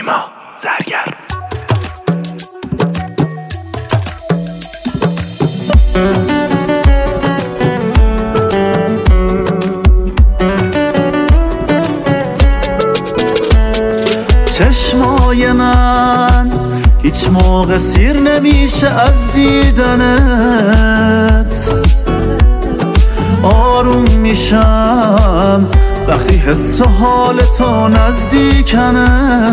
نیما زرگر. چشمای من هیچ موقع سیر نمیشه از دیدنت، آروم میشم وقتی حس و حال تو نزدیکمه.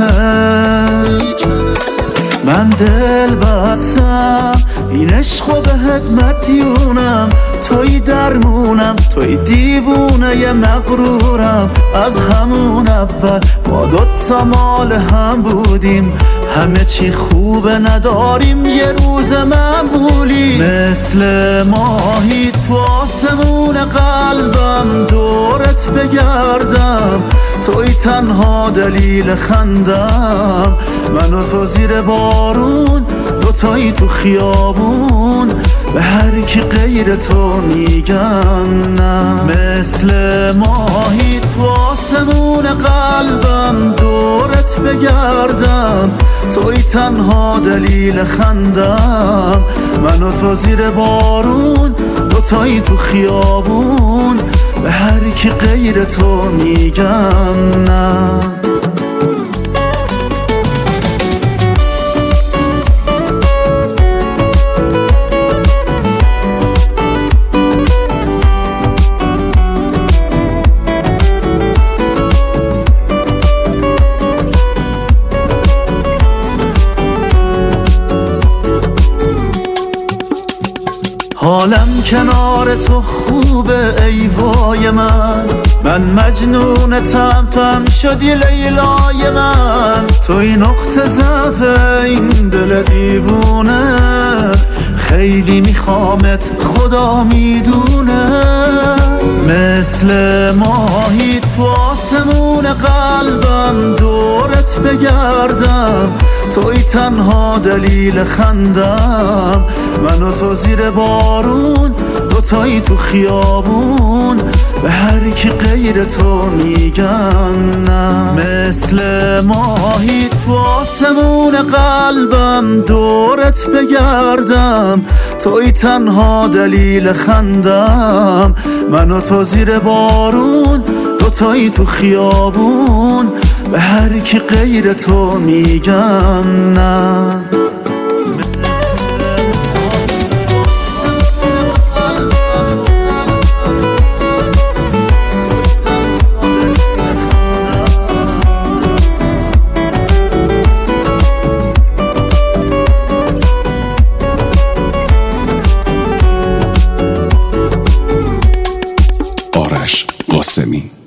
من دل بستم این عشقو بهت مدیونم، توی درمونم، توی دیوونه ی مغرورم. از همون اول ما دوتا مال هم بودیم، همه چی خوبه نداریم یه روز معمولی. مثل ماهی تو آسمون قلبم دورت بگردم، توی تنها دلیل خندم. من و تو زیر بارون، دوتایی تو خیابون، به هر کی غیر تو میگن نه. مثل ماهی تو آسمون قلبم دورت بگردم، توی تنها دلیل خندم. من و تو زیر بارون، دوتایی تو خیابون، به هر کی غیر تو میگن نه. حالم کنار تو خوبه ای وای من مجنونتم، تو هم شدی لیلای من. توی نقطه ضعف این دل دیوونه، خیلی میخوامت خدا میدونه. مثل ماهی تو آسمون قلبم دورت بگردم، توی تنها دلیل خندم. من و تو زیر بارون، دوتایی تو خیابون، به هر کی غیر تو میگن نه. مثل ماهی تو آسمون قلبم دورت بگردم، توی تنها دلیل خندم. من و تو زیر بارون، دوتایی تو خیابون، به هر کی غیر تو میگن نه. آرش قاسمی.